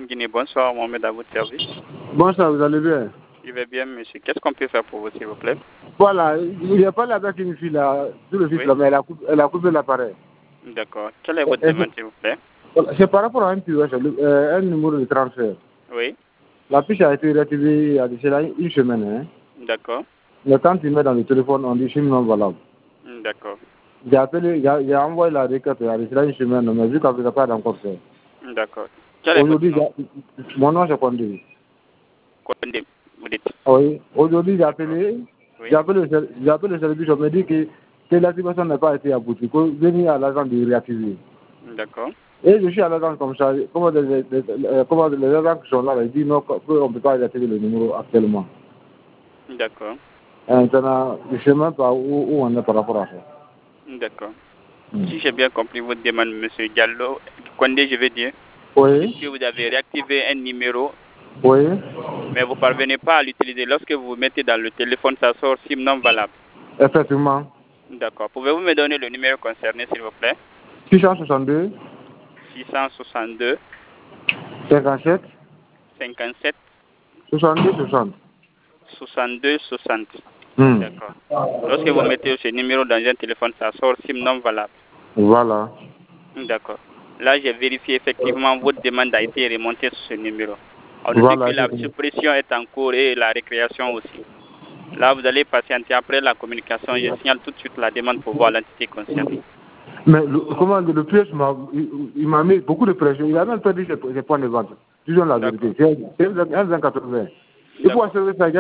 Guinée. Bonsoir, Mohamed, à votre service. Bonsoir, vous allez bien? Je vais bien, monsieur. Qu'est-ce qu'on peut faire pour vous, s'il vous plaît? Voilà, il n'y a pas avec une fille là, sur le fils là, mais elle a coupé l'appareil. D'accord. Quelle est votre demande, s'il vous plaît? C'est par rapport à un POS, un numéro de transfert. Oui. La fiche a été réactivée il y a une semaine. Hein. D'accord. Mais quand il met dans le téléphone, on dit chemin non valable. D'accord. J'ai appelé, j'ai envoyé la requête il y a une semaine, mais vu qu'on ne peut pas encore fait. D'accord. Aujourd'hui, mon nom c'est Condé. Condé, vous dites? Oui. Aujourd'hui, j'ai appelé, oui. j'ai appelé le service, on me dit que l'activation n'a pas été aboutie, que venir à l'agent de réactiver. D'accord. Et je suis à l'agence comme ça, comment les agents qui sont là, ils disent non, on ne peut pas réactiver le numéro actuellement. D'accord. Maintenant, je ne sais même pas où on est par rapport à ça. D'accord. Si j'ai bien compris votre demande, monsieur Diallo, Condé, je veux dire, oui. que vous avez réactivé un numéro, oui. mais vous ne parvenez pas à l'utiliser. Lorsque vous vous mettez dans le téléphone, ça sort SIM non valable. Effectivement. D'accord. Pouvez-vous me donner le numéro concerné, s'il vous plaît? 662 662 57 57 62 60. 62 60. D'accord. Lorsque vous mettez ce numéro dans un téléphone, ça sort SIM non valable. Voilà. D'accord. Là, j'ai vérifié effectivement votre demande a été remontée sur ce numéro. On nous Voilà, dit que la suppression est en cours et la récréation aussi. Là, vous allez patienter après la communication. Je signale tout de suite la demande pour voir l'entité concernée. Mais le piège il m'a mis beaucoup de pression. Il a même perdu ses points de vente. Disons la vérité. C'est 1,80. Il faut assurer ça,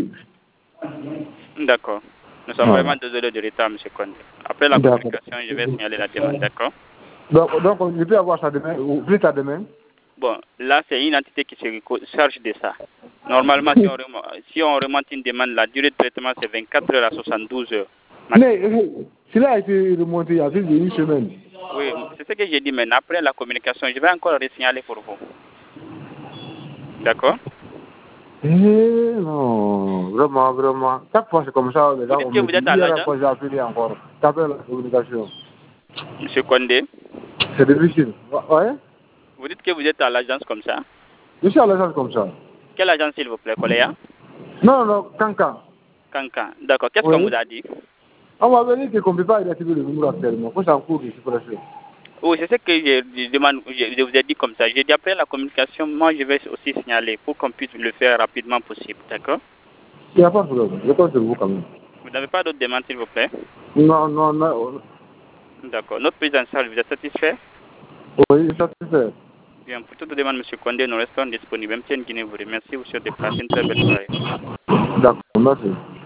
D'accord. Nous sommes vraiment désolés du retard, M. Condé. Après la communication, je vais signaler la demande, d'accord? Donc, je peux avoir ça demain, ou plus tard demain? Bon, là, c'est une entité qui se charge de ça. Normalement, si on remonte une demande, la durée de traitement, c'est 24 heures à 72 heures. Mais cela a été remonté il y a plus d'une semaine. Oui, c'est ce que j'ai dit maintenant. Après la communication, je vais encore resignaler pour vous. D'accord? Non, vraiment. Chaque fois, c'est comme ça. Vous dites que vous êtes à l'agence? J'ai appelé encore. T'appelles la communication. Monsieur Condé? C'est difficile. Ouais? Vous dites que vous êtes à l'agence comme ça? Je suis à l'agence comme ça. Quelle agence, s'il vous plaît, Coléa? Non, Cancan. Cancan. D'accord. Qu'est-ce qu'on vous a dit? On m'a dit qu'on ne peut pas réactiver le numéro actuellement. Faut en cours de suppression. Oui, c'est ce que je vous ai dit comme ça. J'ai dit après la communication, moi je vais aussi signaler pour qu'on puisse le faire rapidement possible. D'accord? Il n'y a pas de problème. Je compte sur vous quand même. Vous n'avez pas d'autres demandes, s'il vous plaît? Non. D'accord. Notre prise en charge, vous êtes satisfait? Oui, satisfait. Bien, pour toute demande, M. Condé, nous restons disponibles. M. Guinée vous remercie. Vous souhaite de passer une très belle soirée. D'accord, merci.